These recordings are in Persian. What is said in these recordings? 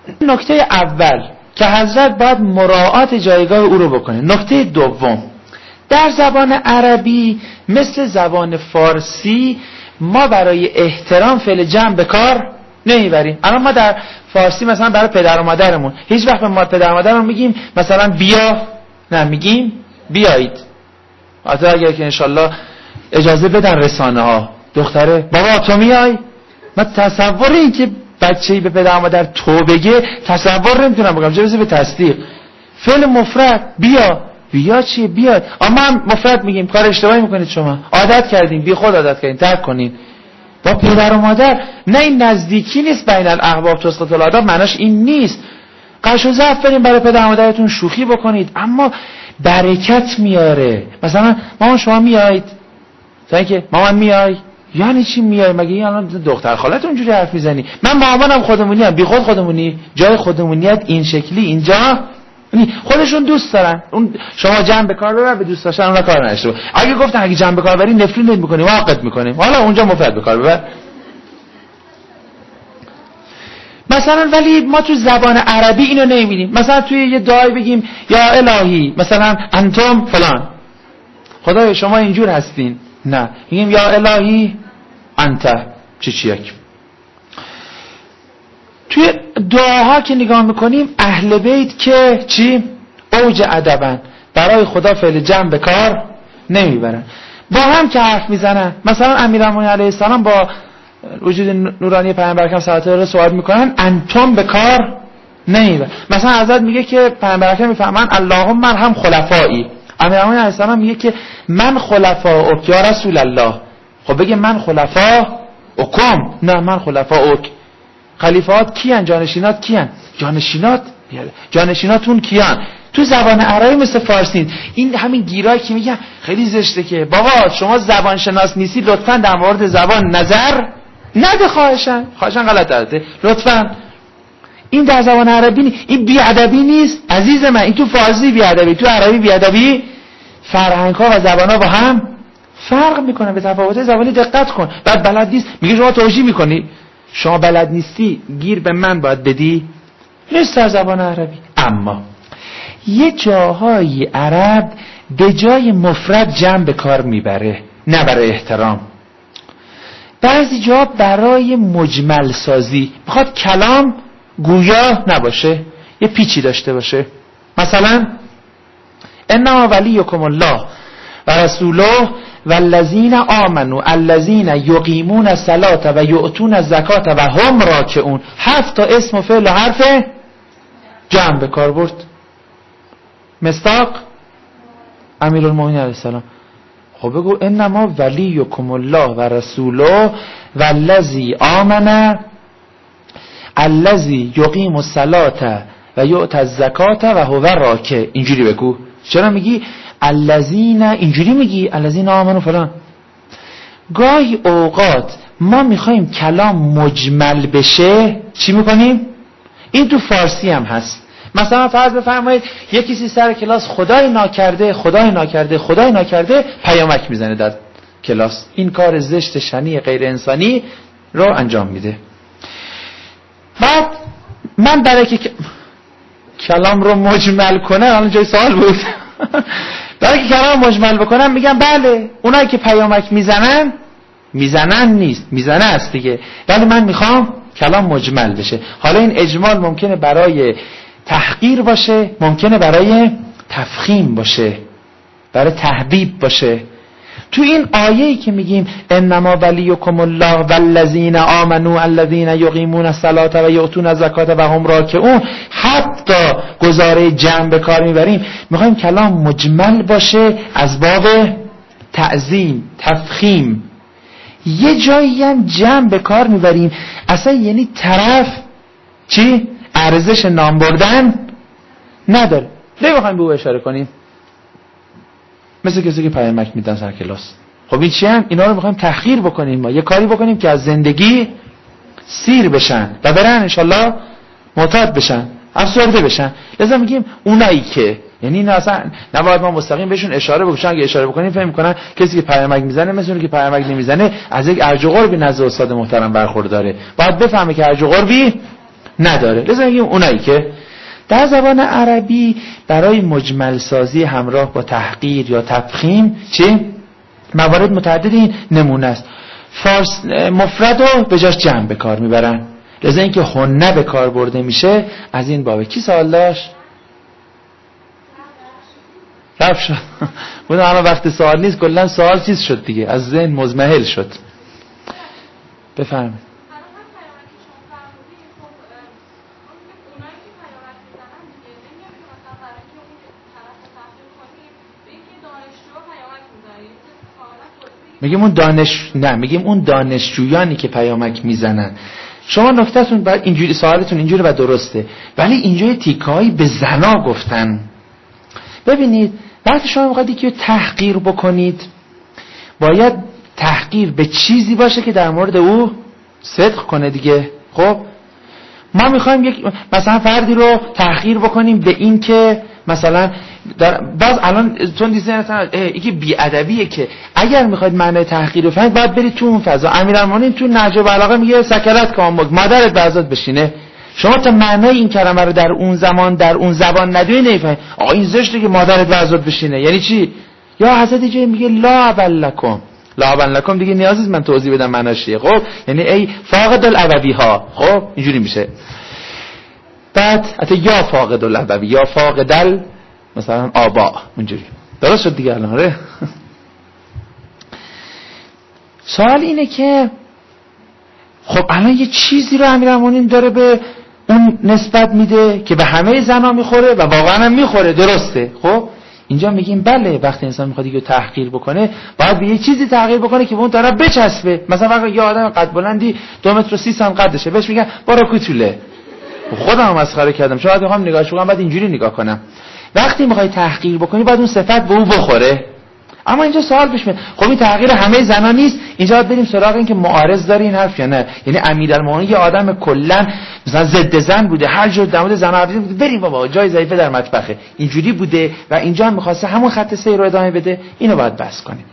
نکته اول که حضرت باید مراعات جایگاه او رو بکنه. نکته دوم، در زبان عربی مثل زبان فارسی ما برای احترام فعل جمع به کار نمیبریم. الان ما در فارسی مثلا برای پدر و مادرمون هیچ وقت به ما پدر و مادرمون میگیم مثلا بیا، نه میگیم بیایید. حتی اگر که انشالله اجازه بدن رسانه ها، دختره بابا تو میای، من تصور این که بچه‌ای به پدر و مادر تو بگه تصور نمیتونم بگم، چه برسه به تصدیق. فعل مفرد بیا چیه؟ بیاد. اما هم مفرد میگیم، کار اشتباهی میکنید شما، عادت کردین، بی خود عادت کردین، ترک کنین. با پدر و مادر نه، این نزدیکی نیست. بین الاحباب تسقط الآداب معناش این نیست. قش و ضعف بریم برای پدر و مادرتون شوخی بکنید، اما برکت میاره. مثلا مامان شما میایید، تا که مامان میای، یعنی چی میای؟ مگه این الان دختر خالت اونجوری حرف میزنی؟ من مامانم خودمونی ام، بی خود خودمونی، جای خودمونیت این شکلی اینجا خودشون دوست دارن. اون شما جنب به کار ببر، به دوست داشتن اون کار نشه. اگه گفتن اگه جنب به کار بری نفرین نمی‌کنیم، واقعت می‌کنیم، حالا اونجا مفرد به کار ببر مثلا. ولی ما تو زبان عربی اینو نمی‌بینیم. مثلا توی یه دعای بگیم یا الهی مثلا انتم فلان، خدای شما اینجور هستین، نه میگیم یا الهی انت چیک. توی دعاها که نگاه میکنیم اهل بیت که چی؟ اوج ادبن، برای خدا فعل جمع به کار نمیبرن. با هم که حرف میزنن، مثلا امیرالمومنین علیه السلام با وجود نورانی پیامبر اکرم صلی الله علیه و آله صحبت میکنن، انتم به کار نمیبرن. مثلا حضرت میگه که پیامبر اکرم میفهمن اللهم ارحم خلفایی، امیرالمومنین علیه السلام میگه که من خلفاءک یا رسول الله. خب بگه من خلفاء اکم، نه من خلفاء اک. خلیفات کیان؟ جانشینات کیان؟ جانشیناتون کیان؟ تو زبان عربی مثل فارسی این همین گیرایی که میگم خیلی زشته که بابا شما زبان شناس نیستی، لطفاً در مورد زبان نظر نده، خواهشاً غلط داده، لطفاً. این در زبان عربی این بی‌ادبی نیست عزیز من، این تو فارسی بی‌ادبی، تو عربی بی‌ادبی. فرهنگ‌ها و زبان‌ها با هم فرق میکنه، به تفاوت زبانی دقت کن. بعد بلد نیست میگه شما توجیه میکنی، شما بلد نیستی گیر به من باید بدی، نیست در زبان عربی. اما یه جاهای عرب به جای مفرد جمع به کار میبره، نه برای احترام، بعضی جا برای مجمل سازی، میخواد کلام گویا نباشه، یه پیچی داشته باشه. مثلا انما ولیکم الله و رسوله والذین آمنوا الذین یقیمون الصلاة و یؤتون الزکاة و هم راکعون. 7 تا اسم و فعل و حرف جمع به کار برد. مصداق امیرالمومنین علیه السلام. خب بگو انما ولیکم الله و رسوله والذی آمن الذی یقیم الصلاة و یؤتی الزکاة و هو راکع. اینجوری بگو. چرا میگی الذین اینجوری میگی الذین آمنوا فلان؟ گاهی اوقات ما میخوایم کلام مجمل بشه، چی میکنیم؟ این تو فارسی هم هست. مثلا فرض بفرمایید یک کسی سر کلاس خدای ناکرده پیامک میزنه در کلاس، این کار زشت شنی غیر انسانی رو انجام میده. بعد من برای که کلام رو مجمل کنه، الان جای سوال بود برای که کلام مجمل بکنم میگم بله، اونایی که پیامک میزنن نیست، میزنه است دیگه، ولی من میخوام کلام مجمل بشه. حالا این اجمال ممکنه برای تحقیر باشه، ممکنه برای تفخیم باشه، برای تحبیب باشه. تو این آیه‌ای که میگیم انما ولیکم الله والذین آمنوا الذین یقیمون الصلاة و یؤتون الزکاة و هم راکعون، حتی گزاره جمع به کار میبریم، میخوایم کلام مجمل باشه از باب تعظیم، تفخیم. یه جایی هم جمع به کار میبریم اصلا یعنی طرف چی؟ ارزش نام بردن نداره. نمیخوایم به او اشاره کنیم، مثل کسی که پیامک میدن سر کلاس. خب این چی هم؟ اینا رو میخوایم تحقیر بکنیم، ما یه کاری بکنیم که از زندگی سیر بشن و برن انشالله معتاد بشن، افسرده بشن. لذا میگیم اونایی که، یعنی این اصلا نباید ما مستقیم بهشون اشاره بکنیم، اگه اشاره بکنیم فهم میکنن کسی که پیامک میزنه مثل اون که پیامک نمیزنه از یک ارج و قربی نزد استاد محترم برخورداره. باید بفهمه که ارج و قربی نداره. لذا میگیم اونایی که در زبان عربی برای مجمل سازی همراه با تحقیر یا تفخیم چی؟ موارد متعدد این نمونه است. فارس مفرد رو به جاش جمع به کار میبرن. لذا اینکه هنه به کار برده میشه از این بابه. کی سوال داشت؟ رفت شد. بودم الان وقت سوال نیست، کلا سوال چیز شد دیگه، از ذهن مزمحل شد. بفرمایید. میگیم اون دانشجویانی که پیامک میزنن. شما نکتهتون بعد اینجوری، سوالتون اینجوری و درسته، ولی اینجوری تیکایی به زنا گفتن. ببینید وقتی شما میخواید یکی رو تحقیر بکنید، باید تحقیر به چیزی باشه که در مورد او صدق کنه دیگه. خب ما میخوایم مثلا فردی رو تحقیر بکنیم به این که مثلا باز الان چون دیدن یکی بی‌ادبیه که اگر میخواید معنی تحقیر رو فهمید باید برید تو اون فضا. امیرالمومنین تو نهج البلاغه میگه سکرت کامک، مادرت برزاد بشینه. شما تا معنی این کلمه رو در اون زمان در اون زبان ندونی نمیفهمید. آقا این زشته که مادرت برزاد بشینه یعنی چی؟ یا حضرت جای میگه لا ابلکم، لا ابلکم دیگه نیازی من توضیح بدم معناش چیه. خب یعنی ای فاقد الابوی ها. خب اینجوری میشه. بعد حتی یا فاقد الابوی یا فاقد مثلا آبا، اونجوری درست شد دیگه الان. آره سوال اینه که خب الان یه چیزی رو امیرالمومنین داره به اون نسبت میده که به همه زنا میخوره و واقعا هم میخوره، درسته. خب اینجا میگیم بله وقتی انسان میخواد یه تحقیر بکنه باید به یه چیزی تحقیر بکنه که به اون طرف بچسبه. مثلا وقتی یه آدم قد بلندی 2 متر و 30 سانتی قدشه بهش میگن برو کوچوله، خودم مسخره کردم، شاید میخوام نگاهش بکنم بعد اینجوری نگاه کنم. وقتی میخوای تحقیر بکنی باید اون صفت به اون بخوره. اما اینجا سوال پیش میاد خب این تحقیر همه زنا نیست؟ اینجا باید بریم سراغ این که معارض داره این حرف یا نه. یعنی امیرالمومنین یه آدم کلا مثلا ضد زن بوده، هر جور در مورد زنا حرف بوده، بریم بابا جای ضعیفه در مطبخه، اینجوری بوده و اینجا هم می‌خواسته همون خط سیر رو ادامه بده. اینو باید بحث کنیم.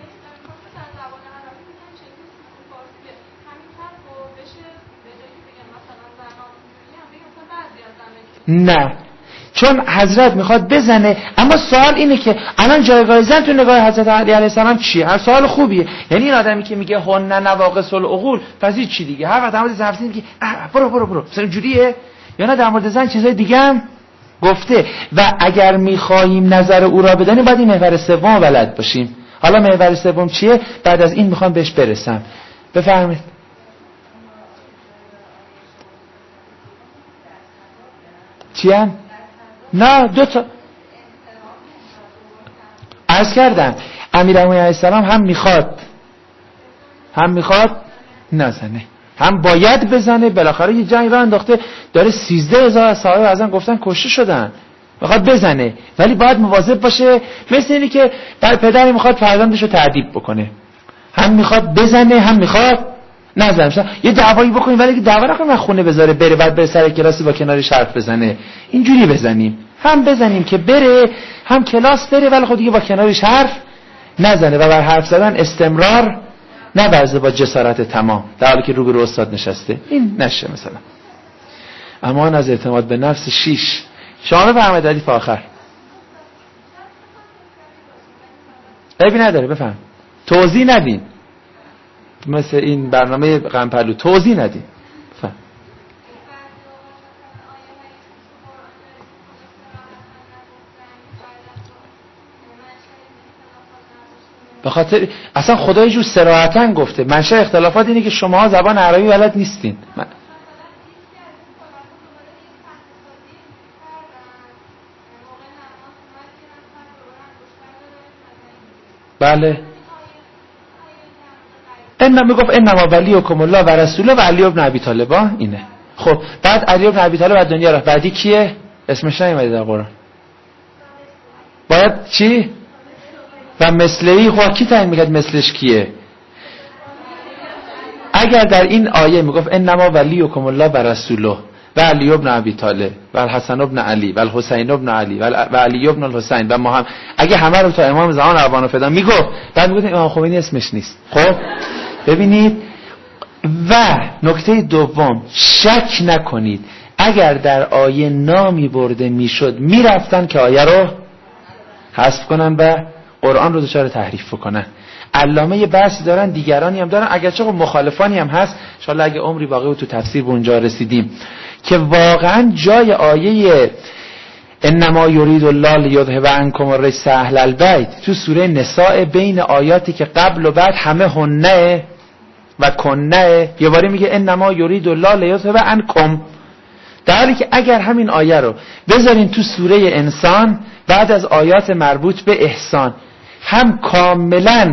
نه چون حضرت میخواد بزنه، اما سوال اینه که الان جایگاه زن تو نگاه حضرت علی علیه السلام چیه؟ هر سوال خوبیه. یعنی این آدمی که میگه هن نواقص العقول پس چی دیگه؟ هر وقت در مورد زن میگه برو مثلا جوریه، یا نه در مورد زن چیزای دیگه هم گفته. و اگر میخواهیم نظر او را بدانیم باید این محور سوم بلد باشیم. حالا محور سوم چیه؟ بعد از این میخوام بهش برسم. بفرمایید. چیه؟ نه دو تا عرض کردم امیرالمومنین علیه السلام هم میخواد نزنه، هم باید بزنه. بالاخره یه جنگ راه انداخته داره، 13,000 صحابه ازن گفتن کشته شدن، میخواد بزنه ولی باید مواظب باشه. مثل اینی که پدری میخواد فرزندشو تعذیب بکنه، هم میخواد بزنه هم میخواد نزنه. یه دعوایی بکنیم ولی که دعوا نکنه خونه بذاره بره بعد بره سر کلاسی با کنارش حرف بزنه. اینجوری بزنیم، هم بزنیم که بره هم کلاس بره ولی خود دیگه با کنارش حرف نزنه و بر حرف زدن استمرار نبرزه با جسارت تمام در حالی که روبرو استاد نشسته. این نشه مثلا. امان از اعتماد به نفس 6 شما بفرمایید علی آخر. عیبی نداره بفهم. توضیح ندین مثل این برنامه قمپلو، توضیح ندین. بفهم. به خاطر اصلا خدا یه جور صراحتاً گفته منشأ اختلافات اینه که شما زبان عربی بلد نیستین. بله این میگفت انما ولیکم الله و رسوله و علی بن ابی طالب. اینه. خب بعد علی بن ابی طالب از دنیا رفت، بعدی کیه؟ اسمش نیومده در قرآن. باید چی؟ و مثلی. خب کی تعیین میکرد مثلش کیه؟ اگر در این آیه میگفت انما ولیکم الله و رسوله و علی بن ابی طالب و الحسن بن علی و الحسین بن علی و علی بن الحسین و محمد، اگه همه رو تا امام زمان اربعین فدا میگفت، بعد میگفت امام خمینی اسمش نیست. خب ببینید. و نکته دوم، شک نکنید اگر در آیه نامی برده میشد میرفتن که آیه رو حذف کنن و قرآن رو دچار تحریف کنن. علامه یه بحثی دارن، دیگرانی هم دارن، اگرچه خب مخالفانی هم هست، ان شاءالله اگه عمری باقی بود تو تفسیر به اونجا رسیدیم که واقعا جای آیه انما یرید الله لیذهب عنکم الرجس اهل البیت تو سوره نساء بین آیاتی که قبل و بعد همه هنه و کنه یه باری میگه انما یرید الله لیذهب عنکم، در حالی که اگر همین آیه رو بذارین تو سوره انسان بعد از آیات مربوط به احسان هم کاملا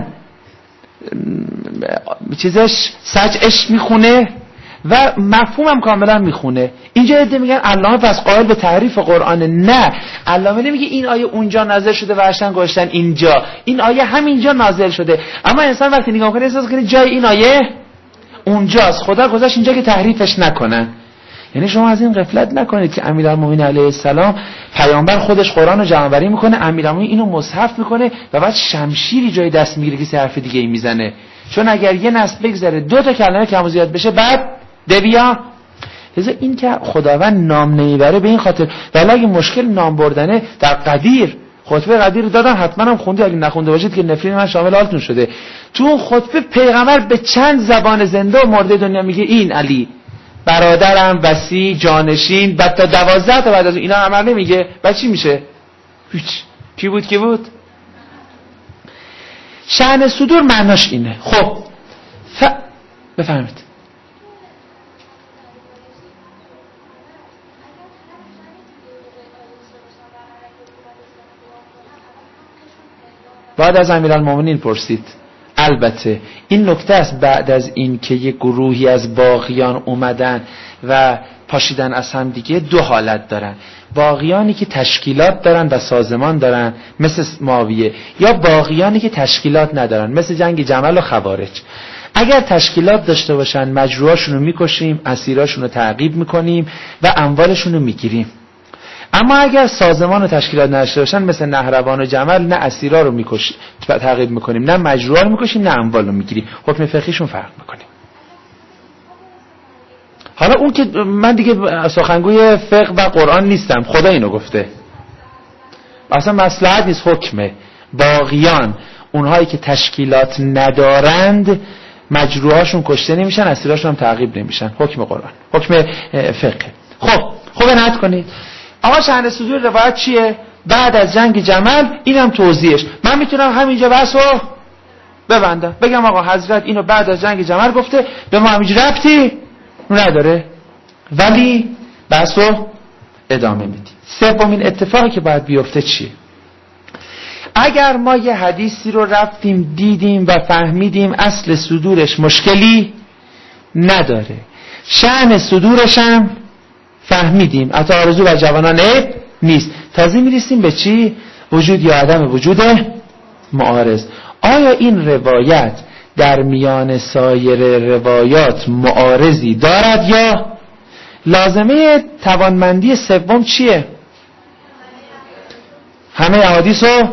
چیزش سجعش میخونه و مفهومم کاملا میخونه. اینجا عده میگن علامه پس قائل به تحریف قرآن. نه، علامه نمیگه این آیه اونجا نازل شده و اشتن گوشتن اینجا، این آیه همینجا نازل شده، اما انسان وقتی نگاه کنه احساس کنه جای این آیه اونجاست، خدا گذاشت اینجا که تحریفش نکنن. یعنی شما از این غفلت نکنید که امیرالمومنین علیه السلام پیامبر خودش قرآن رو جمع‌آوری میکنه، امیرالمومنین اینو مصحف میکنه و بعد شمشیری جای دست میگیره که سه حرف دیگه ای میزنه، چون اگر یه نسل بگذره 2 تا کلمه کم و زیاد بشه بعد دبیا. لذا این که خداوند نام نمیبره به این خاطر، ولی اگه مشکل نام بردنه در قدیر، خطبه قدیر دادم حتما هم خوندی، اگه نخونده باشید که نفرین من شامل حالتون شده. تو اون خطبه پیغمبر به چند زبان زنده و مرده دنیا میگه این علی برادرم، وصی، جانشین، بعد تا 12 تا بعد از اینا عمر نمیگه، بعد چی میشه؟ هیچ. کی بود؟ شأن صدور معناش اینه. خب بفرمایید. بعد از امیرالمومنین پرسید. البته این نکته است، بعد از این که یک گروهی از باغیان اومدن و پاشیدن از هم دیگه 2 حالت دارن، باغیانی که تشکیلات دارن و سازمان دارن مثل معاویه، یا باغیانی که تشکیلات ندارن مثل جنگ جمل و خوارج. اگر تشکیلات داشته باشن مجروحاشون رو میکشیم، اسیراشون رو تعقیب میکنیم و اموالشون رو میگیریم. اما اگر سازمان و تشکیلات نداشته باشن مثل نهروان و جمل، نه اسیرا رو میکشیم تعقیب میکنیم، نه مجروحا رو میکشیم، نه اموال رو میگیریم، حکم فقهیشون فرق میکنیم. حالا اون که من دیگه سخنگوی فقه و قرآن نیستم، خدا اینو گفته، اصلا مصلحت نیست حکمه. باغیان اونهایی که تشکیلات ندارند مجروحاشون کشته نمیشن، اسیراشون هم تعقیب نمیشن، حکم قرآن، حکم فقه. خب نهایت کنید. آقا شأن صدور روایت چیه؟ بعد از جنگ جمل، اینم توضیحش. من میتونم همینجا بحثو ببندم، بگم آقا حضرت اینو بعد از جنگ جمل گفته، به ما همینجا ربطی نداره، ولی بحثو ادامه میدیم. سومین اتفاقی که باید بیفته چیه؟ اگر ما یه حدیثی رو رفتیم دیدیم و فهمیدیم اصل صدورش مشکلی نداره، شأن صدورش هم فهمیدیم اتعارض و جوانان عیب نیست، تازه میرسیم به چی؟ وجود یا عدم وجود معارض. آیا این روایت در میان سایر روایات معارضی دارد یا؟ لازمه توانمندی سوم چیه؟ همه احادیث رو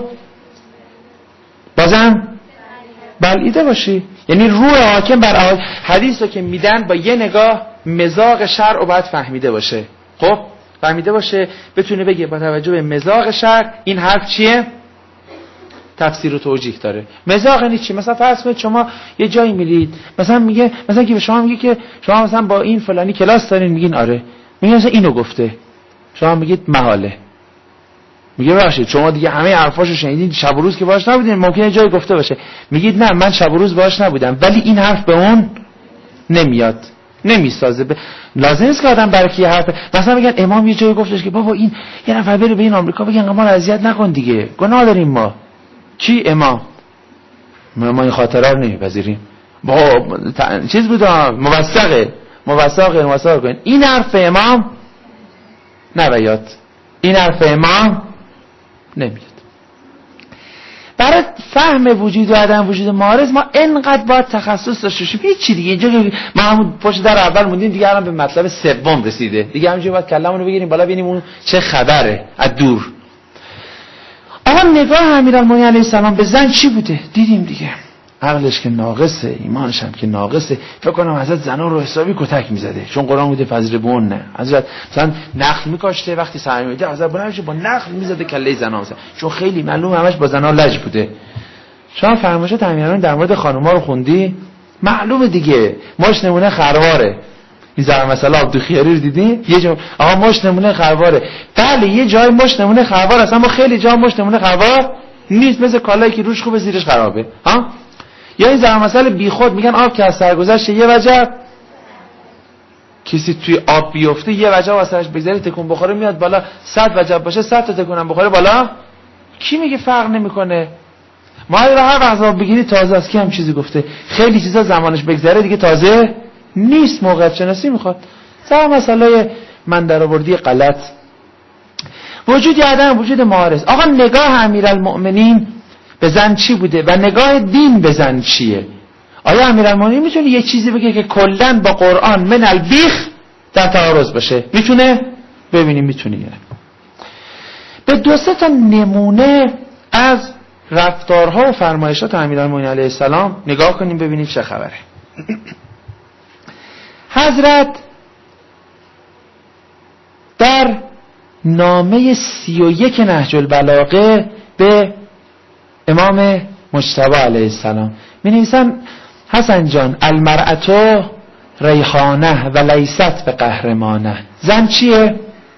بازم بلعیده باشی، یعنی روح حاکم بر حدیث رو که میدن با یه نگاه مذاق شرع رو باید فهمیده باشه. خب فهمیده باشه، بتونه بگه با توجه به مذاق شرع این حرف چیه، تفسیر و توجیه داره. مذاق یعنی چی؟ مثلا فرض کنید شما یه جایی میرید، مثلا میگه، مثلا که به شما میگه که شما مثلا با این فلانی کلاس دارین، میگین آره، میگه مثلا اینو گفته، شما میگید محاله، میگه باشید شما دیگه همه حرفاشو شنیدین، شب و روز که باهاش نبودین، ممکنه جایی گفته باشه، میگید نه من شب و روز باهاش نبودم، ولی این حرف به اون نمیاد، نمیسازه. لازم نیست که آدم برای کی حرف، مثلا میگن امام یه جایی گفتش که بابا این یه نفر بره به این آمریکا بگن ما رو اذیت نکن دیگه، گناه داریم ما. کی امام؟ ما این خاطره رو نمیپذیریم، با چیز بود موثقه کن. این حرف امام نباید، این حرف امام نمیاد. برای فهم وجود و عدم وجود معارض ما انقدر باید تخصص داشته باشیم، هیچ چی دیگه اینجا ما همون پشت در اول موندیم، دیگه الان به مطلب سوم رسیده، دیگه همینجوری باید کلمون رو بگیریم بالا ببینیم اون چه خبره از دور. آقا نگاه امیرالمومنین علیه السلام به زن چی بوده؟ دیدیم دیگه. عقلش که ناقصه، ایمانش هم که ناقصه، فکر کنم حضرت زنا رو حسابی کتک میزده، چون قرآن بوده فضربون. نه حضرت مثلا نخل میکاشته، وقتی سرمی میده حضرت بلندش با نخل میزده کله زنا مثلا، چون خیلی معلوم همش با زنا لج بوده. شما فرمایشات امیرالمومنین در مورد خانوما رو خوندی؟ معلومه دیگه، ماش نمونه خرواره. این ضرب مثلا عبدالخیاری رو دیدین؟ یه جا آقا ماش نمونه خرواره. بله یه جای ماش نمونه خروار است، اما خیلی جا ماش نمونه خروار نیست، مثل کالایی که روش خوبه زیرش خرابه. ها؟ یا این ضرب مثل بیخود میگن آب که از سر گذشته یه وجب، کسی توی آب بیفته یه وجب از سرش بگذره تکون بخوره میاد بالا، 100 وجب باشه 100 تا تکونم بخوره بالا. کی میگه فرق نمیکنه؟ ما رو هر وقت بگیری تازه است. کی هم چیزی گفته خیلی چیزا زمانش بگذره دیگه تازه نیست؟ موقعیت شناسی میخواد. ضرب مسئله من درآوردی غلط، وجود عدم وجود معارض. آقا نگاه امیرالمؤمنین به زن چی بوده و نگاه دین به زن چیه؟ آیا امیرالمؤمنین میتونه یه چیزی بگه که کلا با قرآن من البیخ در تعارض باشه؟ میتونه؟ ببینیم میتونه یا نه. به دو سه تا نمونه از رفتارها و فرمایشات امیرالمؤمنین علیه السلام نگاه کنیم ببینیم چه خبره. حضرت در نامه 31 نهج البلاغه به امام مجتبی علیه السلام می نویسن حسن جان المرأة ریحانه و لیست به قهرمانه. زن چیه؟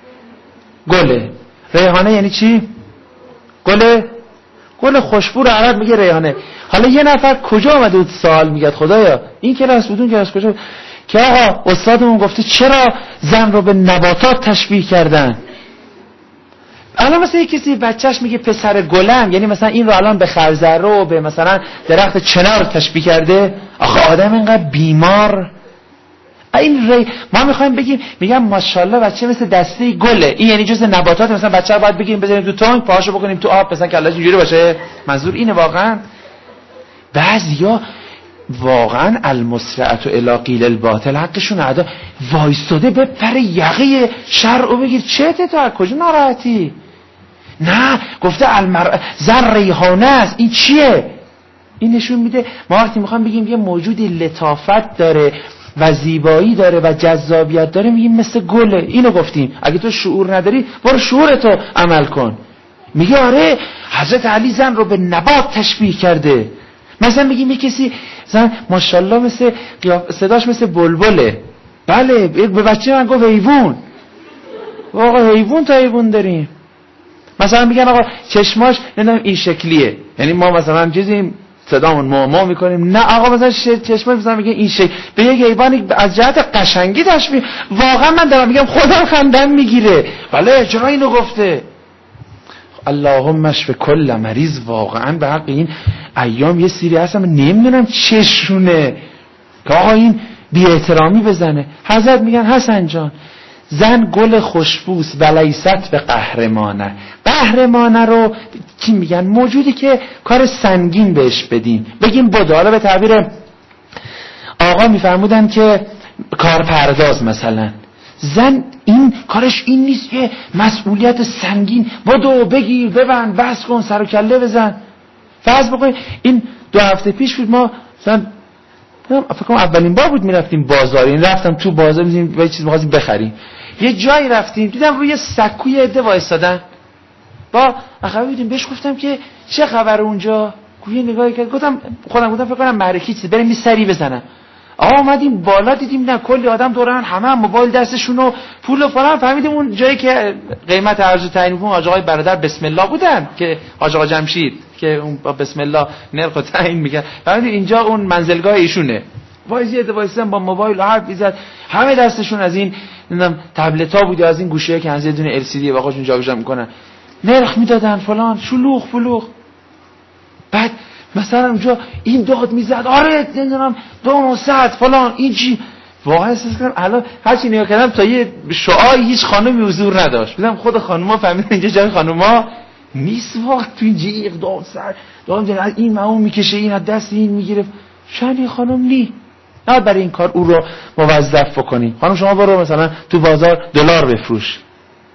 گله. ریحانه یعنی چی؟ گله. گل خوشبو رو عرب میگه ریحانه. حالا یه نفر کجا آمده بود سوال میگه خدایا این کلاس بود اون کلاس کجا بود؟ که آقا استادمون گفته چرا زن رو به نباتات تشبیه کردن؟ الان مثلا یه کسی بچهش میگه پسر گلم، یعنی مثلا این رو الان به خرزره و به مثلا درخت چنار تشبیه کرده. آخه آدم اینقدر بیمار. این ما میخوایم بگیم میگم ماشاءالله بچه مثل دسته گله، این یعنی جزء نباتات. مثلا بچه رو باید بگیم بذاریم تو تانک پاهاشو بکنیم تو آب مثلا کلاش اینجوری باشه. منظور اینه واقعا. بعضیا واقعا المسرعة الی قیل الباطل حقشون ادا وایستاده به پر یقه شرع بگیر چته تو کجا ناراحتی؟ نه گفته زن ریحانه است. این چیه؟ این نشون میده ما وقتی میخوام بگیم یه موجودی لطافت داره و زیبایی داره و جذابیت داره میگیم مثل گله. اینو گفتیم. اگه تو شعور نداری برو شعورتو عمل کن. میگه آره حضرت علی زن رو به نبات تشبیه کرده. مثلا میگیم یه کسی زن ماشاءالله مثل صداش مثل بلبله. بله به بچه من گفت حیوان. آقا حیوان تا حیوان داریم. مثلا میگن آقا چشماش نمیدونم این شکلیه، یعنی ما مثلا چیزی صدامون ما میکنیم. نه آقا مثلا چشماش مثلا میگه این شکل، به یک حیوانی از جهت قشنگی تشبیه. واقعا من دارم میگم خودم خندم میگیره. بله چرا اینو گفته؟ اللهم اشف کل مریض. واقعا به حق این ایام یه سری هستم نمیدونم چشونه که آقا این بی احترامی بزنه. حضرت میگن حسن جان زن گل خوشبوست و لیست به قهرمانه. قهرمانه رو چی میگن؟ موجودی که کار سنگین بهش بدیم، بگیم بده. حالا به تعبیر آقا میفرمودن که کارپرداز مثلا. زن این کارش این نیست که مسئولیت سنگین بدو بگیر ببند بس کن سر و کله بزن. فرض بکنید این 2 هفته پیش بود ما مثلا فکر کنم اولین بار بود میرفتیم بازار. این رفتم تو بازار می‌دیدیم یه چیز می‌خواستیم بخریم. یه جایی رفتیم دیدم روی سکوی عده وایسادن. با اخوی بودیم بهش گفتم که چه خبر اونجا؟ گویی نگاهی کرد. گفتم فکر کنم معرکه چیزی بریم یه سری بزنم. آقا اومدیم بالا دیدیم نه کلی آدم دورن همه موبایل دستشون و پول و فلان. فهمیدیم اون جایی که قیمت ارز تعیین کنه آقای برادر بسم الله بودن که آقا جمشید که اون با بسم الله نرخ تعیین میگه. فهمیدیم اینجا اون منزلگاه ایشونه. وایسیدن با موبایل حرف میزد. همه دستشون از این نمیدونم تبلت ها بود یا از این گوشیه که از یه دونه LCD واقعشون جابجا میکنن نرخ میدادن فلان شلوغ فلوغ. بعد مثلا اونجا این داد میزد آره نمیدونم 200 فلان این چی. واقعا احساس کردم الان هر چی نگاه کردم تا یه شعاع هیچ خانمی حضور نداشت. دیدم خود خانوما فهمیدن اینجا جای خانوما نیست. واقعا تو اینجا اقدام سر دادم این معون میکشه این از دست این میگیره. شأن خانم نی نه برای این کار او رو موظف بکنی. خانم شما برو مثلا تو بازار دلار بفروش.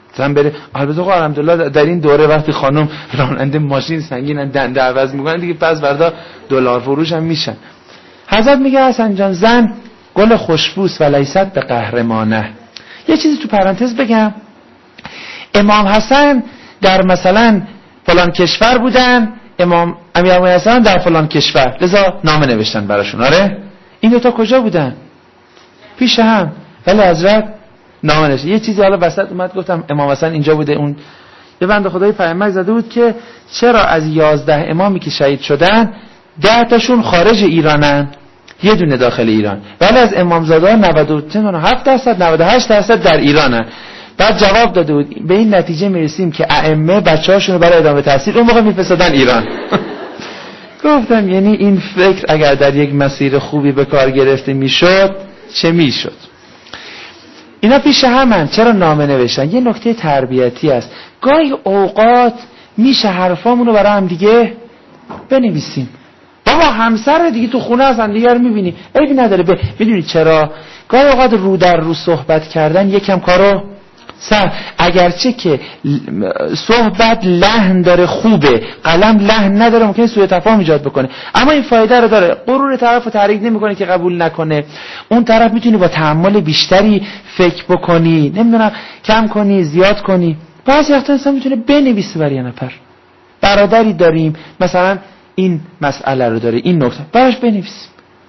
مثلا بره. البته خب الحمدلله در این دوره وقتی خانم راننده ماشین سنگینن دنده عوض میکنن دیگه، پس فردا دلار فروش هم میشن. حضرت میگه حسن جان زن گل خوشبوست و لیست به قهرمانه. یه چیزی تو پرانتز بگم، امام حسن در مثلا فلان کشور بودن، امیرالمومنین حسن در فلان کشور، لذا نامه نوشتن براشون. آره این دوتا کجا بودن؟ پیش هم، ولی حضرت نامه نوشت. یه چیزی حالا وسط اومد گفتم امام حسن اینجا بوده، اون یه بنده خدای پیامبر زده بود که چرا از 11 امامی که شهید شدن 10 تاشون خارج ایرانن، یه دونه داخل ایران، ولی از امامزاده 97% 98% در ایرانن. بعد جواب داده بود به این نتیجه میرسیم که ائمه بچه‌هاشون رو برای ادامه تحصیل اون موقع میفرستادن ایران. گفتم یعنی این فکر اگر در یک مسیر خوبی به کار گرفته میشد چه میشد؟ اینا پیش همن. چرا نامه نوشتن؟ یه نکته تربیتی است. گاهی اوقات میشه حرفامون رو برای هم دیگه بنویسیم. بابا همسر دیگه تو خونه هستن دیگه رو میبینی، عیبی نداره. میدونی چرا؟ گاهی اوقات رو در رو صحبت کردن یکم کارو اگرچه که صحبت لحن داره خوبه، قلم لحن نداره ممکنه سوء تفاهم ایجاد بکنه، اما این فایده رو داره، غرور طرف رو تحریک نمیکنه که قبول نکنه. اون طرف میتونی با تحمل بیشتری فکر بکنی، نمیدونم کم کنی زیاد کنی. بعضی وقتا انسان میتونه بنویسه برای یه نفر. برادری داریم مثلا این مسئله رو داره، این نکته براش بنویسیم.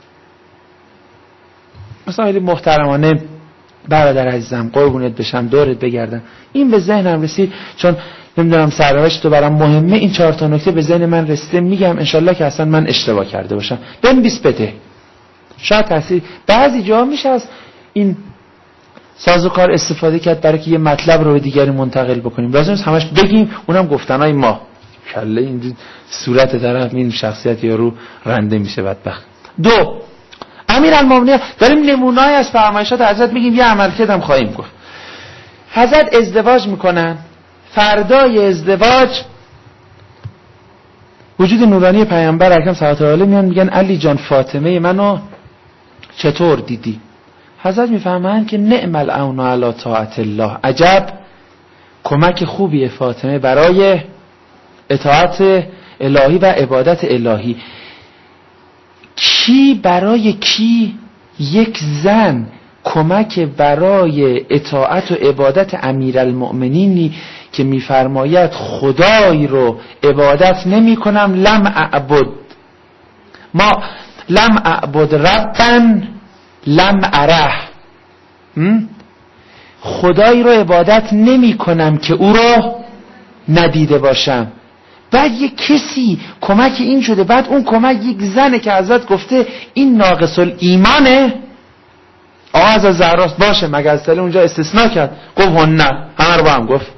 مثلا خیلی محترمانه برادر عزیزم قربونت بشم دورت بگردم، این به ذهنم رسید چون نمیدونم سرنوشت تو برام مهمه، این 4 تا نکته به ذهن من رسیده، میگم انشالله که اصلا من اشتباه کرده باشم. بنویس بده. شاید تاثیر بعضی جا میشه از این سازوکار استفاده کرد برای که یه مطلب رو به دیگری منتقل بکنیم. لازم نیست همش بگیم، اونم گفتنای ما. کله این صورت طرف این شخصیت یارو رنده میشه بدبخت. 2 امیرالمومنین داریم نمونه‌ای از فرمایشات حضرت میگیم، یه عملکرد هم خواهیم گفت. حضرت ازدواج میکنن، فردای ازدواج وجود نورانی پیامبر اکرم صلی الله علیه میان میگن علی جان فاطمه منو چطور دیدی؟ حضرت میفهمن که نعم العون علی طاعت الله، عجب کمک خوبی فاطمه برای اطاعت الهی و عبادت الهی. کی برای کی یک زن کمک برای اطاعت و عبادت امیرالمؤمنینی که میفرماید خدای رو عبادت نمی کنم لم اعبد ربا لم اره، خدای رو عبادت نمی کنم که او رو ندیده باشم. بعد یک کسی کمک این شده، بعد اون کمک یک زنه که حضرت گفته این ناقص الایمانه. از زهراست باشه، مگر از اونجا استثناء کرد گفت نه، همه رو با هم گفت.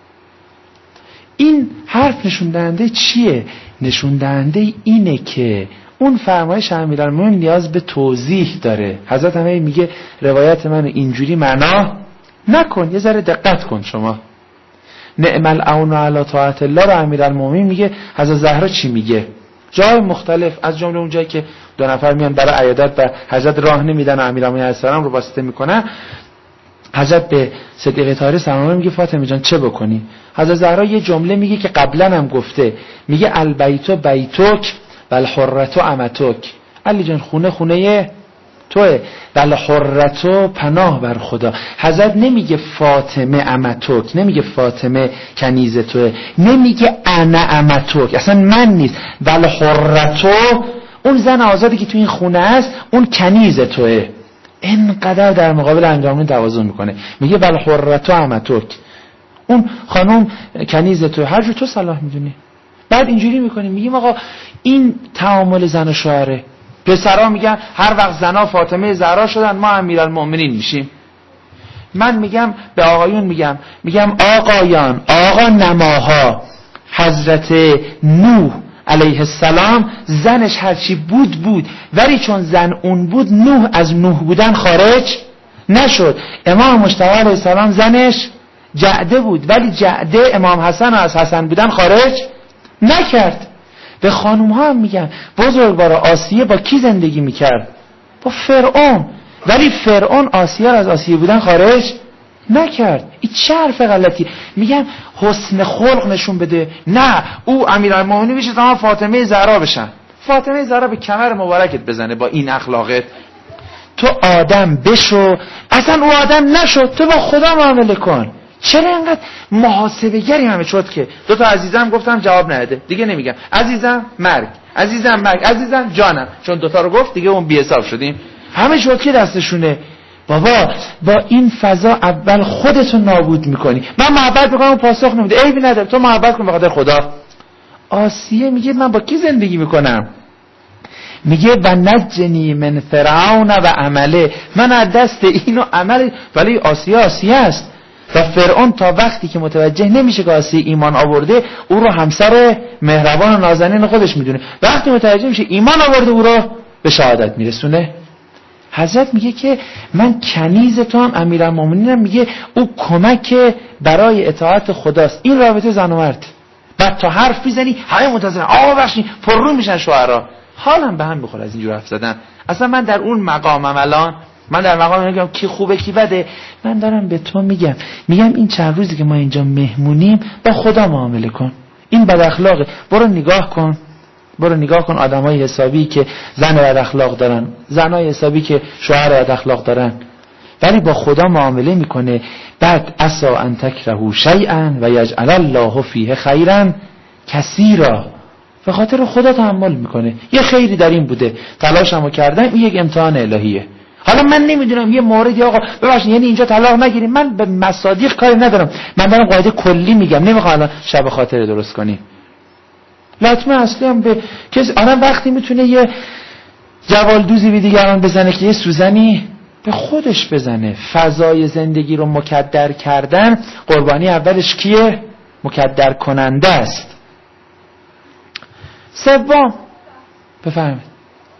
این حرف نشون دهنده چیه؟ نشون دهنده اینه که اون فرمایش امیرالمومنین نیاز به توضیح داره. حضرت همه میگه روایت منو اینجوری معنا نکن، یه ذره دقت کن شما. نعم العون علی طاعت الله رو امیرالمومنین میگه. حضرت زهرا چی میگه؟ جای مختلف، از جمله اون جایی که 2 نفر میان برای عیادت و حضرت راه نمیدن و امیرالمومنین علیه السلام رو واسطه میکنه، حضرت به صدیقه طاهره سلام میگه فاطمه جان چه بکنی؟ حضرت زهرا یه جمله میگه که قبلا هم گفته، میگه البیت بیتک و الحرة امتک. علی جان خونه توه و الحرة پناه بر خدا. حضرت نمیگه فاطمه امتک، نمیگه فاطمه کنیز توه، نمیگه انا امتک، اصلا من نیست. و الحرة اون زن آزادی که تو این خونه است اون کنیز توه. اینقدر در مقابل امیرالمومنین تواضع میکنه، میگه و الحرة امتک، اون خانم کنیز توه، هر جو تو صلاح میدونی. بعد اینجوری میکنیم میگیم آقا این تعامل زن و شوهره. پسرا میگن هر وقت زنا فاطمه زهرا شدن ما امیرالمؤمنین میشیم. من میگم به آقایون میگم آقایان، آقا نماها، حضرت نوح علیه السلام زنش هرچی بود ولی چون زن اون بود نوح از نوح بودن خارج نشد. امام مجتبی علیه السلام زنش جعده بود ولی جعده امام حسن از حسن بودن خارج نکرد. به خانوم ها هم میگن بزرگوار آسیه با کی زندگی میکرد؟ با فرعون، ولی فرعون آسیه از آسیه بودن خارج نکرد. این چه حرف غلطی. میگم حسن خلق نشون بده. نه او امیرالمومنین بشه تا فاطمه زهرا بشن. فاطمه زهرا به کمر مبارکت بزنه با این اخلاقت. تو آدم بشو، اصلا او آدم نشد، تو با خدا معامله کن. چرا اینقدر محاسبه گری همه شد که دو تا عزیزم گفتم جواب نده دیگه نمیگم عزیزم مرگ، عزیزم مرگ، عزیزم جانم، چون دوتا رو گفت دیگه اون بی حساب شدیم. همه شد که دستشونه. بابا با این فضا اول خودتو نابود میکنی. من محبت میکنم و پاسخ نمیده، عیبی نداره، تو محبت کن به خاطر خدا. آسیه میگه من با کی زندگی میکنم؟ میگه و نجنی من فرعون و عمله، من از دست اینو عمل. ولی آسیه است و فرعون تا وقتی که متوجه نمیشه که آسیه ایمان آورده او رو همسر مهربان و نازنین خودش میدونه، وقتی متوجه میشه ایمان آورده او رو به شهادت میرسونه. حضرت میگه که من کنیز تو هم امیرالمومنینم، میگه او کمک برای اطاعت خداست. این رابطه زن و مرد. بعد تا حرف میزنی همه منتظرن آقا بخشید پررو میشن شوهرها، حالم به هم بخوره از اینجور حرف زدن. اصلا من در اون مقامم الان، من در مقام میگم کی خوبه کی بده، من دارم به تو میگم این چند روزی که ما اینجا مهمونیم با خدا معامله کن. این بد اخلاقه. برو نگاه کن آدمای حسابی که زن بد اخلاق دارن، زنای حسابی که شوهر بد اخلاق دارن، ولی با خدا معامله میکنه. بعد عسا ان تکرهوا شیئا و یجعل الله فیه خیرا کثیرا، به خاطر خدا تحمل میکنه. یه خیری در این بوده، تلاشمو کردم، این یک امتحان الهیه. حالا من نمیدونم یه موردی آقا ببخشید یعنی اینجا طلاق نگیریم، من به مصادیق کاری ندارم، من دارم قاعده کلی میگم، نمیخوام الان شب خاطره درست کنیم. لطمه اصلی هم به کسی آدم وقتی میتونه یه جوالدوزی به دیگران بزنه که یه سوزنی به خودش بزنه. فضای زندگی رو مکدر کردن، قربانی اولش کیه؟ مکدر کننده است. سوم بفرمایید.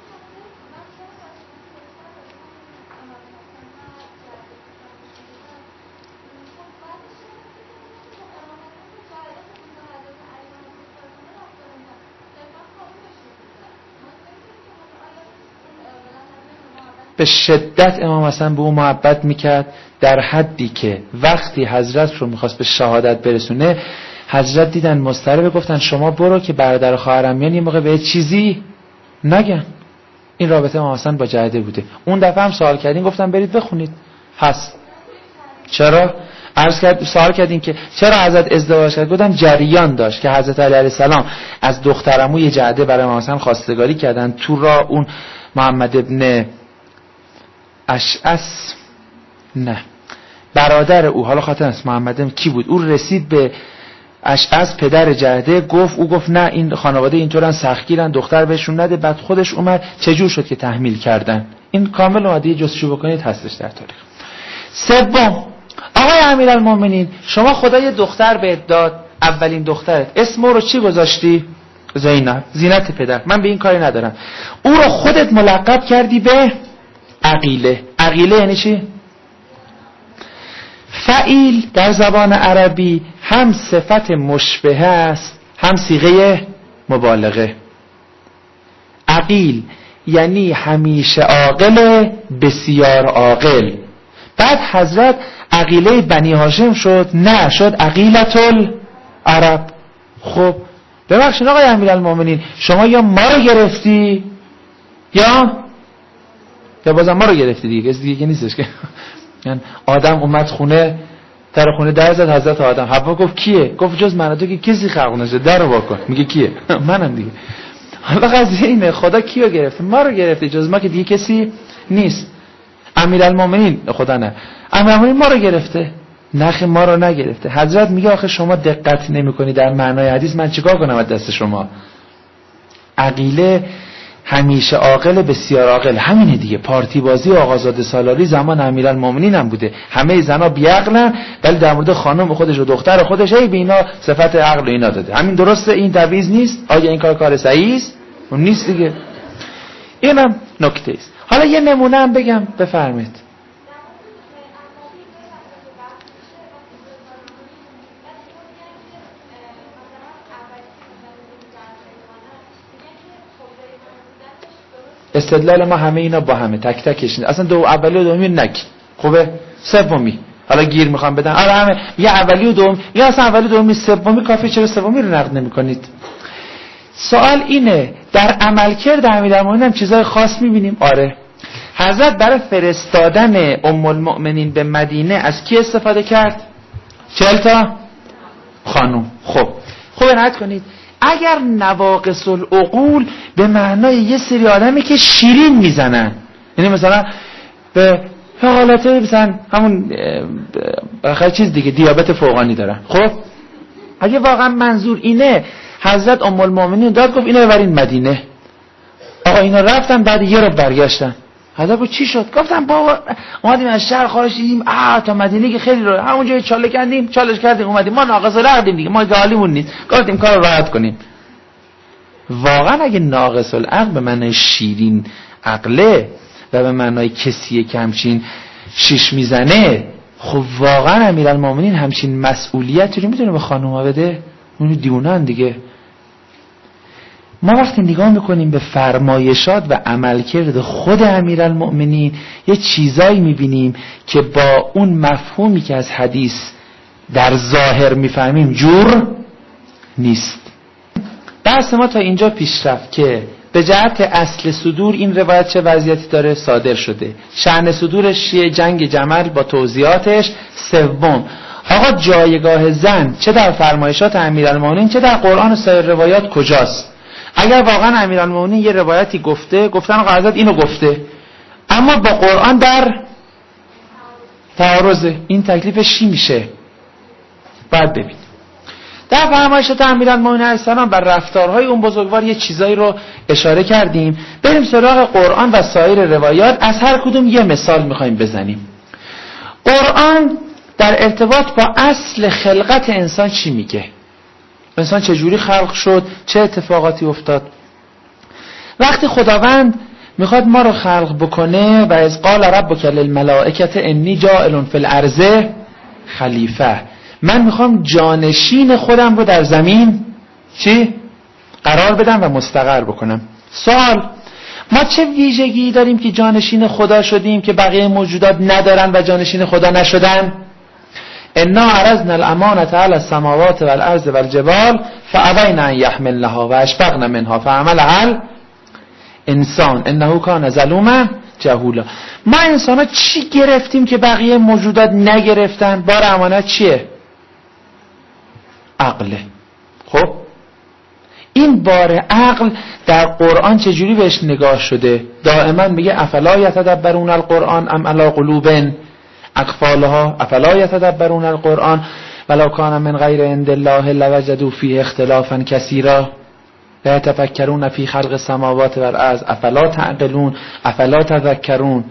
به شدت امام حسن به او محبت میکرد، در حدی که وقتی حضرت رو میخواست به شهادت برسونه، حضرت دیدن مضطربه، گفتن شما برو که برادر خواهرم میان یه موقع به چیزی نگن. این رابطه امام حسن با جعده بوده. اون دفعه هم سوال کردین، گفتم برید بخونید هست. چرا؟ سوال کردین که چرا حضرت ازدواج کرد؟ گفتم جریان داشت که حضرت علی علیه السلام از دخترعموی جعده برای امام حسن خواستگاری کردن. تو را اون محمد ابن اشعث، نه برادر او، حالا خاطر است محمد کی بود، او رسید به اشعث پدر جعده، گفت نه این خانواده اینطورن سختگیرن، دختر بهشون نده. بعد خودش اومد چجور شد که تحمیل کردن. این کامل اومده جستجو بکنید هستش در تاریخ. سوم، آقای امیرالمومنین شما خدا یه دختر بهت داد، اولین دخترت، اسم رو چی گذاشتی؟ زینب، زینت پدر. من به این کاری ندارم. او رو خودت ملقب کردی به عقیله. عقیله یعنی چی؟ فعیل در زبان عربی هم صفت مشبهه است هم صیغه مبالغه. عقیل یعنی همیشه عاقل، بسیار عاقل. بعد حضرت عقیله بنی هاشم شد، نه شد عقیلة العرب. خب ببخشید آقای امیرالمومنین شما یا ما رو گرفتی یا بازم ما رو گرفتی دیگه، کسی دیگه نیستش که یعنی آدم اومد خونه، در خونه در زد حضرت آدم. حوا گفت کیه؟ گفت جز من و تو که کسی خلق نشده، در رو واکن. میگه کیه؟ منم دیگه. حالا قضیه اینه خدا کیو گرفته؟ ما رو گرفته، جز ما که دیگه کسی نیست. امیرالمومنین خدا نه، امیرالمومنین ما رو گرفته، نخ ما رو نگرفته. حضرت میگه آخه شما دقت نمی‌کنی در معنای حدیث، من چیکار کنم از دست شما؟ عقیله همیشه عاقل، بسیار عاقل، همینه دیگه. پارتی بازی آقازاده سالاری زمان امیرالمومنین هم بوده. همه زنا بی‌عقلن، ولی در مورد خانم خودش و دختر خودش ای به اینا صفت عقل و اینا داده. همین درسته؟ این تبعیض نیست؟ آیا این کار صحیح است؟ اون نیست دیگه. اینم نکته است. حالا یه نمونه هم بگم، بفرمایید. استدلال ما همه اینا با همه تک تکش، اصلا دو اولی و دومی نگی. خوبه؟ سومی حالا گیر میخوام بدن آره همه یه اولی و دوم یا اصلا اولی و دومی سومی کافی، چرا سومی رو نقد نمی‌کنید؟ سوال اینه در عملکرد امیرالمومنین هم چیزای خاص می‌بینیم. آره حضرت برای فرستادن ام المؤمنین به مدینه از کی استفاده کرد؟ 40 تا خانوم. خب عنایت کنید اگر نواقص العقول به معنای یه سری آدمی که شیرین میزنن، یعنی مثلا به حالته مثلا همون بخیر چیز دیگه دیابت فوقانی دارن، خب اگه واقعا منظور اینه حضرت ام المؤمنین داد گفت اینو ببرین مدینه. آقا اینا رفتن بعد یه رو برگشتن. حضرت گفت چی شد؟ گفتم بابا اومدیم از شهر خارج دیدیم تا مدینه که خیلی رو همونجا چالش کردیم اومدیم ما ناقص العقلیم دیگه، ما گالیمون نیست، گفتیم کارو راحت کنیم. واقعا اگه ناقص العقل به معنای شیرین عقله و به معنای کسیه که همچین شیش میزنه، خب واقعا امیرالمومنین همچین مسئولیتی رو میتونه به خانوما بده؟ اون دیونن دیگه. ما وقتی نگاه میکنیم به فرمایشات و عملکرد خود امیرالمؤمنین یه چیزایی میبینیم که با اون مفهومی که از حدیث در ظاهر میفهمیم جور نیست. بحث ما تا اینجا پیش رفت که به جهت اصل صدور این روایت چه وضعیتی داره صادر شده، شأن صدورش چیه، جنگ جمل با توضیحاتش. سوم آقا جایگاه زن چه در فرمایشات امیرالمؤمنین چه در قرآن و سایر روایات کجاست؟ اگر واقعا امیرالمؤمنین یه روایتی گفتن آقا حضرت اینو گفته اما با قرآن در تعارضه، این تکلیفش چی میشه؟ باید ببین. در فرمایشات امیرالمؤمنین علیه السلام بر رفتارهای اون بزرگوار یه چیزایی رو اشاره کردیم. بریم سراغ قرآن و سایر روایات. از هر کدوم یه مثال میخوایم بزنیم. قرآن در ارتباط با اصل خلقت انسان چی میگه؟ انسان چجوری خلق شد؟ چه اتفاقاتی افتاد؟ وقتی خداوند میخواد ما رو خلق بکنه و از قال ربک للملائکه انی جاعل فی الارض خلیفه، من میخوام جانشین خودم رو در زمین چی؟ قرار بدم و مستقر بکنم. سوال ما چه ویژگی داریم که جانشین خدا شدیم که بقیه موجودات ندارن و جانشین خدا نشدن؟ انا عرضنا الامانة علی السماوات والارض والجبال فابین ان یحملنها واشفقن منها فحملها الانسان انه کان ظلوما جهولا. ما انسانا چی گرفتیم که بقیه موجودات نگرفتن؟ بار امانت چیه؟ عقله. خب این بار عقل در قرآن چجوری بهش نگاه شده؟ دائما میگه افلا یتدبرون القرآن ام علی قلوب اقفالها، افلا یتدبرون القرآن ولو کان من غیر عند الله لوجدوا فیه اختلافا کثیرا لا یتفکرون فی خلق السماوات والارض افلا تعقلون افلا تذکرون.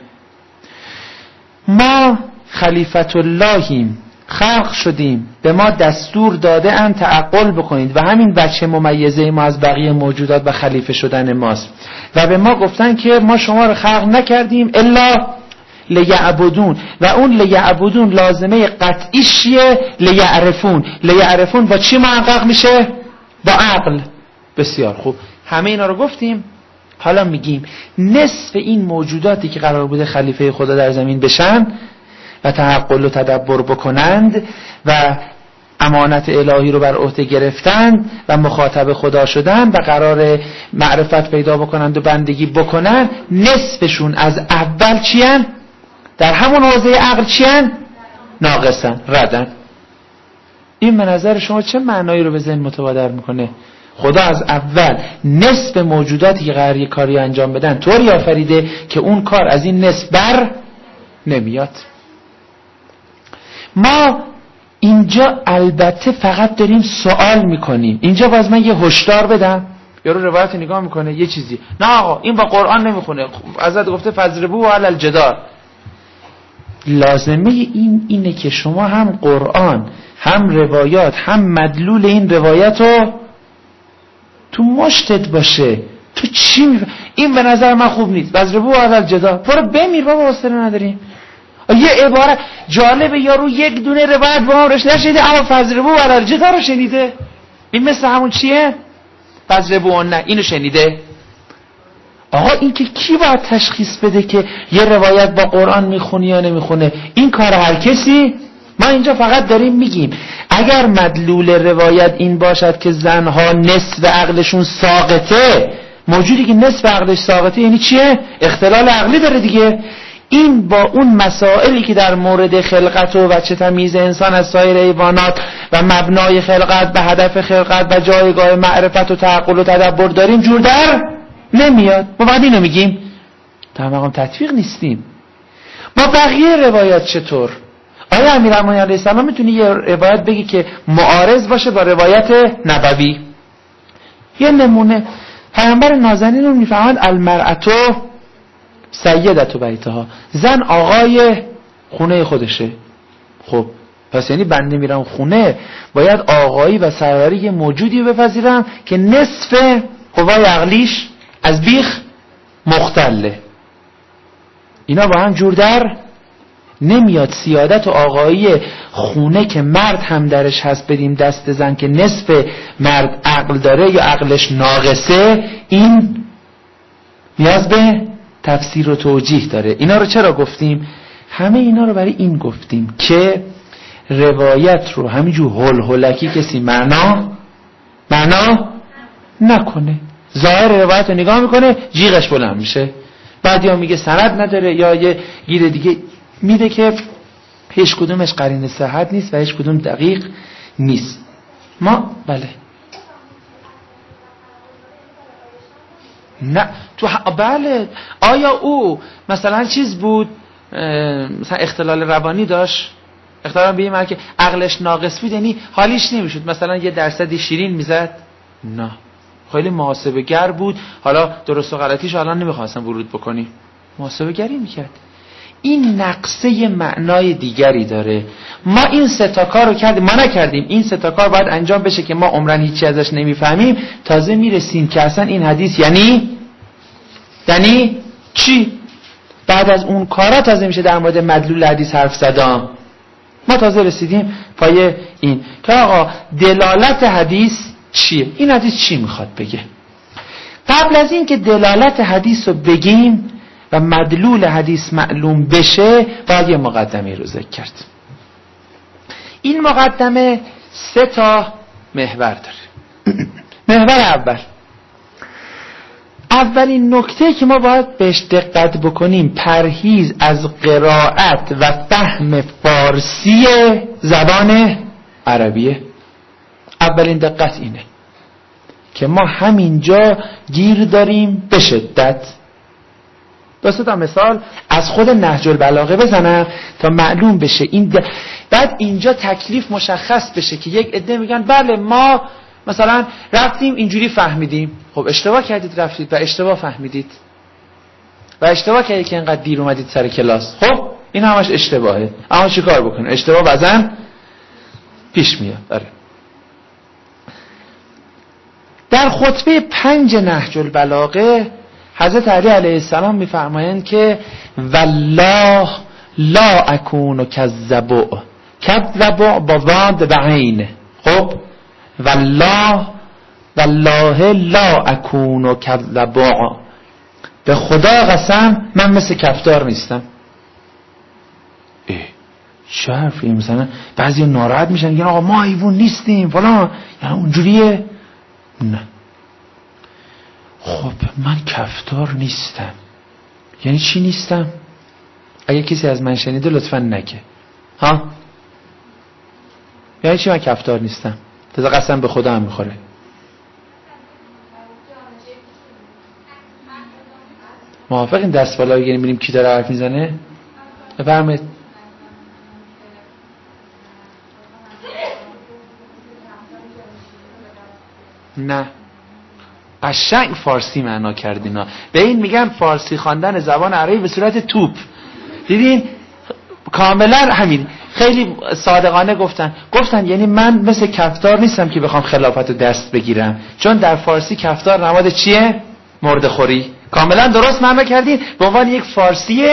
ما خلیفت اللهیم، خلق شدیم، به ما دستور داده ان تعقل بکنید و همین بچه ممیزه ما از بقیه موجودات و خلیفه شدن ماست و به ما گفتن که ما شما رو خلق نکردیم الا لیعبدون و اون لیعبدون لازمه قطعیش چیه؟ لیعرفون با چی محقق میشه؟ با عقل. بسیار خوب، همه اینا رو گفتیم. حالا میگیم نصف این موجوداتی که قرار بوده خلیفه خدا در زمین بشن و تعقل و تدبر بکنند و امانت الهی رو بر عهده گرفتند و مخاطب خدا شدن و قرار معرفت پیدا بکنند و بندگی بکنند، نصفشون از اول چیان؟ در همون حوزه عقل چیان؟ ناقصن، ردن. این به نظر شما چه معنایی رو به ذهن متبادر میکنه؟ خدا از اول نصف موجوداتی که قراره کاری انجام بدن طوری آفریده که اون کار از این نصف بر نمیاد. ما اینجا البته فقط داریم سوال میکنیم. اینجا باز من یه هشدار بدم. یارو روایت نگاه میکنه یه چیزی، نه آقا این با قرآن نمیخونه، حضرت گفته فضربوا علی الجدار. لازمه اینه که شما هم قرآن هم روایات هم مدلول این روایت رو تو مشتت باشه. تو چی این به نظر من خوب نیست، فضربوا علی الجدار، برو بمیر بابا، حوصله نداریم. یه عبارت جالبه، یارو یک دونه روایت با عمرش نشنیده اما فضربوا علی الجدار رو شنیده. این مثل همون چیه؟ فضربوا، نه اینو شنیده. آقا این که کی باید تشخیص بده که یه روایت با قرآن میخونی یا نمیخونه؟ این کار هر کسی ما اینجا فقط داریم میگیم اگر مدلول روایت این باشد که زنها نصف عقلشون ساقطه، موجودی که نصف عقلش ساقطه یعنی چیه؟ اختلال عقلی داره دیگه. این با اون مسائلی که در مورد خلقت و وجه تمییز انسان از سایر حیوانات و مبنای خلقت و هدف خلقت و جایگاه معرفت و تعقل و تدبر داریم جور در نمیاد. ما بعد اینو میگیم در مقام تطبیق نیستیم. با بقیه روایات چطور؟ آیا امیرالمومنین علیه السلام میتونی یه روایت بگی که معارض باشه با روایت نبوی؟ یه نمونه پیامبر نازنین رو میفهمند المرأة سیدة بیتها، زن آقای خونه خودشه. خب پس یعنی بنده میرم خونه باید آقایی و سروری یه موجودی رو بپذیرم که نصف قوای عقلیش از بیخ مختله. اینا با هم جور در نمیاد. سیادت و آقایی خونه که مرد هم درش هست بدیم دست زن که نصف مرد عقل داره یا عقلش ناقصه، این نیاز به تفسیر و توجیه داره. اینا رو چرا گفتیم؟ همه اینا رو برای این گفتیم که روایت رو همینجور هلهلکی کسی معنا نکنه. ظاهر روایت رو نگاه میکنه جیغش بلند میشه، بعد یا میگه سند نداره یا یه گیر دیگه میده که هیچ کدومش قرینه صحت نیست و هیچ کدوم دقیق نیست. ما بله نه تو بله. آیا او مثلا چیز بود، مثلا اختلال روانی داشت، اختلال به این معنی که عقلش ناقص بود یعنی حالیش نمیشد مثلا 1% شیرین میزد؟ نه، خیلی محاسبه گر بود. حالا درست و غلطیش الان نمیخواستم ورود بکنیم، محاسبه گری میکرد. این نقصه معنای دیگری داره. ما این سه تا کار رو کردیم، ما نکردیم. این سه تا کار باید انجام بشه که ما عمرن هیچی ازش نمیفهمیم. تازه میرسیم که اصلا این حدیث یعنی چی؟ بعد از اون کارا تازه میشه در مورد مدلول حدیث حرف زدم. ما تازه رسیدیم پای این که آقا دلالت حدیث چیه؟ این حدیث چی میخواد بگه؟ قبل از این که دلالت حدیث رو بگیم و مدلول حدیث معلوم بشه باید یه مقدمه رو ذکر کرد. این مقدمه 3 تا محور داره. محور اولین نکته که ما باید بهش دقت بکنیم پرهیز از قرائت و فهم فارسی زبان عربیه. اولین دقت اینه که ما همینجا گیر داریم به شدت. 2 تا مثال از خود نهج البلاغه بزنم تا معلوم بشه این بعد اینجا تکلیف مشخص بشه که یک عده میگن بله ما مثلا رفتیم اینجوری فهمیدیم. خب اشتباه کردید، رفتید و اشتباه فهمیدید و اشتباه کردید که اینقدر دیر اومدید سر کلاس. خب این همش اشتباهه. اما چیکار بکنیم؟ اشتباه بعضن پیش میاد. آره. در خطبه 5 نهج البلاغه حضرت علی علیه السلام میفرمایند که والله لا اکون کذب با واد و عین. خب والله لا اکون کذب، به خدا قسم من مثل کفتار نیستم. چه حرفی؟ مثلا بعضی ناراحت میشن میگن آقا ما حیوان نیستیم فلان، یعنی اونجوریه؟ نه. خب من کفتار نیستم یعنی چی نیستم؟ اگه کسی از من شنیده لطفا نگه. ها؟ یعنی چی من کفتار نیستم؟ تازه قسم به خدا هم میخوره. موافقین دست بالا بگیریم ببینیم کی داره حرف میزنه؟ بفرمایید. نه قشنگ فارسی معنا کردینا. به این میگن فارسی خواندن زبان عربی به صورت توپ. دیدین کاملا همین. خیلی صادقانه گفتن یعنی من مثل کفتار نیستم که بخوام خلافت رو دست بگیرم، چون در فارسی کفتار نماد چیه؟ مرده خوری. کاملا درست معنا کردین. به عنوان یک فارسی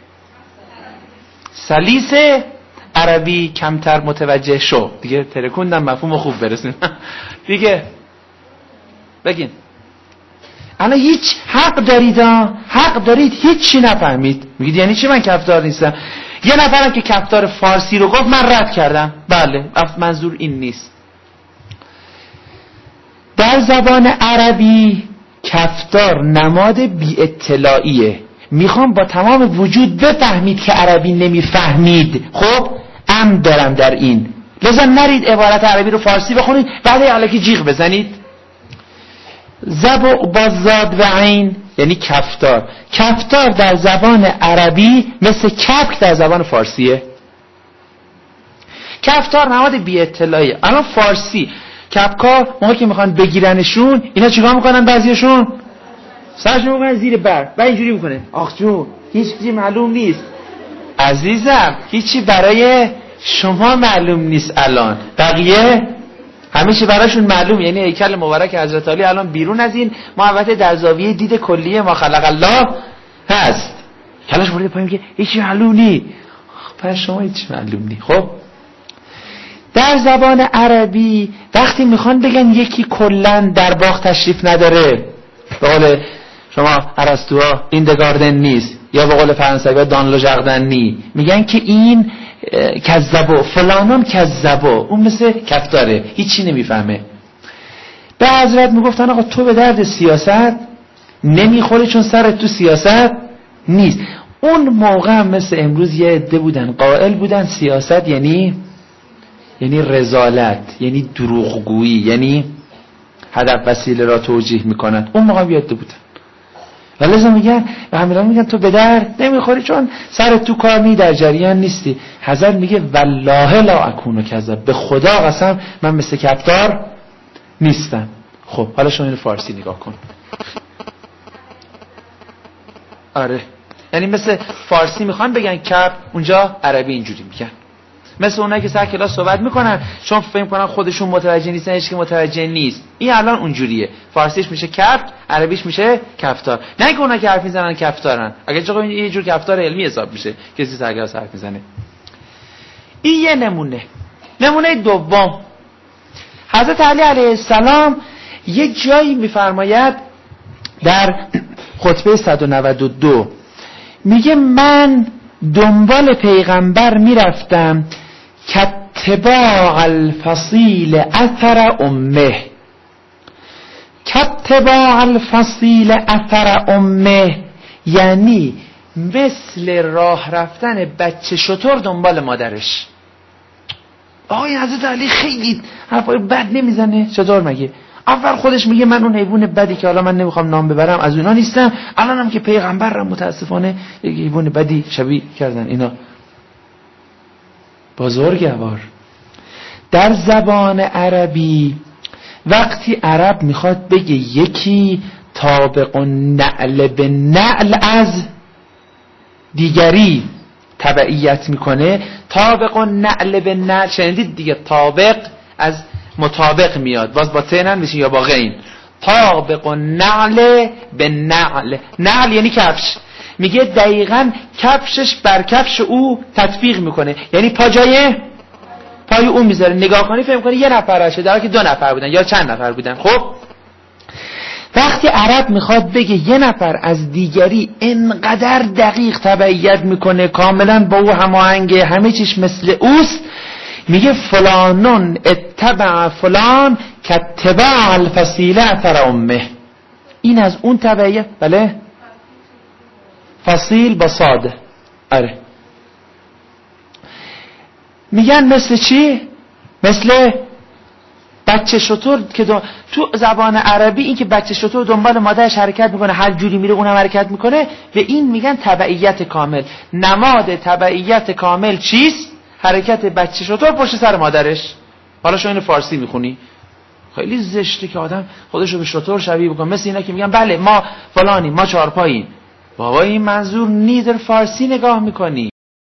سلیس عربی کمتر متوجه شو. دیگه ترکوندم مفهوم خوب برسیم. دیگه بگین الان هیچ حق دارید هیچ چی نفهمید. میگید یعنی چی من کفتار نیستم؟ یه نفرم که کفتار فارسی رو گفت من رد کردم. بله منظور این نیست. در زبان عربی کفتار نماد بی اطلاعیه. میخوام با تمام وجود بفهمید که عربی نمیفهمید. خب امر دارم در این، لذا نرید عبارت عربی رو فارسی بخونید بعد الکی جیغ بزنید. زبع با زاد و عین یعنی کفتار. کفتار در زبان عربی مثل کپک در زبان فارسیه. کفتار نماد بی اطلاعیه. الان فارسی کپکار موقعی که میخوان بگیرنشون اینا چیکار میکنن؟ بعضیشون سرشون میکنن زیر بر و اینجوری میکنه. آخ جون هیچ چیزی معلوم نیست. عزیزم هیچی برای شما معلوم نیست. الان بقیه همه چی براشون معلوم. یعنی هیکل مبارک حضرت علی الان بیرون از این محوطه در زاویه دید کلیه ما خلق الله هست. کلاش برده پایین که هیچی معلوم نی. برای شما هیچی معلوم نی. خب در زبان عربی وقتی میخوان بگن یکی کلن در باغ تشریف نداره، به قول شما ارسطوها این دگاردن نیست، یا به قول فرانسوی‌ها دان لو ژاردن نی، میگن که این کذبو فلانون کذبو، اون مثل کفتاره هیچی نمیفهمه. به حضرت میگفتن آقا تو به درد سیاست نمیخوری چون سرت تو سیاست نیست. اون موقع هم مثل امروز یه عده بودن قائل بودن سیاست یعنی رذالت، یعنی دروغگویی، یعنی هدف وسیله را توجیه میکنن. اون موقع بیاده بودن و لذا میگن و همیران میگن تو به درد نمیخوری چون سر تو کار نی، در جریان نیستی. حضرت میگه والله لا اکونو کذاب، به خدا قسم من مثل کفتار نیستم. خب حالا شما اینو فارسی نگاه کن. آره یعنی مثل فارسی میخوان بگن کپ، اونجا عربی اینجوری میگن. مثل اونایی که سر کلاس صحبت میکنن چون فکر کنن خودشون متوجه نیستن، هیچ کی متوجه نیست. این الان اونجوریه. فارسیش میشه کپ، عربیش میشه کفتار. نه اینکه اونایی که حرف میزنن کفتارن. اگه چقدر یه جور کفتار علمی حساب میشه کسی سر کلاس حرف میزنه. این یه نمونه. نمونه دوم، حضرت علی علیه السلام یک جایی میفرماید در خطبه 192 میگه من دنبال پیغمبر میرفتم کتباع الفصیل اثر امه. کتباع الفصیل اثر امه یعنی مثل راه رفتن بچه شتر دنبال مادرش. آقای حضرت علی خیلی حرفای بد نمیزنه. چطور مگه؟ اول خودش میگه من اون حیوان بدی که حالا من نمیخوام نام ببرم از اونا نیستم، الانم که پیغمبرم متاسفانه یک حیوان بدی شبیه کردن اینا. بزرگوار در زبان عربی وقتی عرب میخواد بگه یکی طابق نعل به نعل از دیگری تبعیت میکنه، طابق نعل به نعل شنیدید دیگه، طابق از مطابق میاد، باز با تنن میشه یا با غین. طابق نعل به نعل، نعل یعنی کفش. میگه دقیقاً کفشش بر کفش او تطبیق میکنه، یعنی پای او میذاره. نگاه کنی فهم کنی یه نفرشه در حالی که 2 نفر بودن یا چند نفر بودن. خب وقتی عرب میخواد بگه یه نفر از دیگری انقدر دقیق تبعیت میکنه، کاملا با او هماهنگه، همه چیش مثل اوست، میگه فلانون اتبع فلان کتباع الفصیل اثر امه. این از اون تبعیت. بله فصیل با صاد. آره میگن مثل چی؟ مثل بچه شتر که تو زبان عربی این که بچه شتر دنبال مادرش حرکت میکنه، هر جوری میره اونم حرکت میکنه، به این میگن تبعیت کامل. نماد تبعیت کامل چیست؟ حرکت بچه شتر پشت سر مادرش. حالا شما اینو فارسی میخونی خیلی زشته که آدم خودشو به شتر شبیه بکنه، مثل اینا که میگن بله ما فلانی، ما 4 پاییم. بابا این منظور نیست، فارسی نگاه میکنی.